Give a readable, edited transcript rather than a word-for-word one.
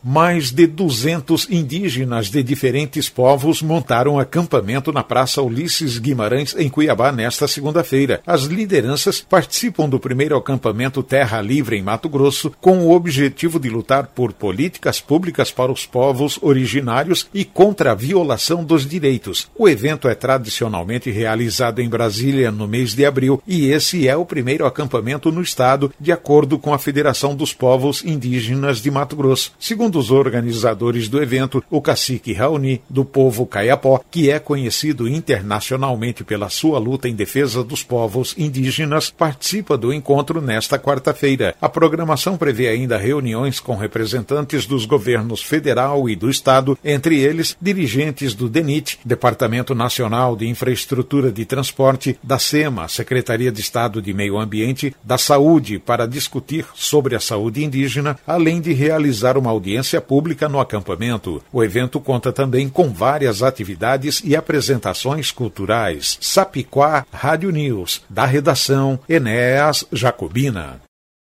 Mais de 200 indígenas de diferentes povos montaram acampamento na Praça Ulisses Guimarães, em Cuiabá, nesta segunda-feira. As lideranças participam do primeiro acampamento Terra Livre em Mato Grosso, com o objetivo de lutar por políticas públicas para os povos originários e contra a violação dos direitos. O evento é tradicionalmente realizado em Brasília no mês de abril e esse é o primeiro acampamento no estado, de acordo com a Federação dos Povos Indígenas de Mato Grosso. Segundo os organizadores do evento, o cacique Raoni, do povo Caiapó, que é conhecido internacionalmente pela sua luta em defesa dos povos indígenas, participa do encontro nesta quarta-feira. A programação prevê ainda reuniões com representantes dos governos federal e do estado, entre eles dirigentes do DENIT, Departamento Nacional de Infraestrutura de Transporte, da SEMA, Secretaria de Estado de Meio Ambiente, da Saúde, para discutir sobre a saúde indígena, além de realizar uma audiência pública no acampamento. O evento conta também com várias atividades e apresentações culturais. Sapiquá Rádio News, da redação Enéas Jacobina.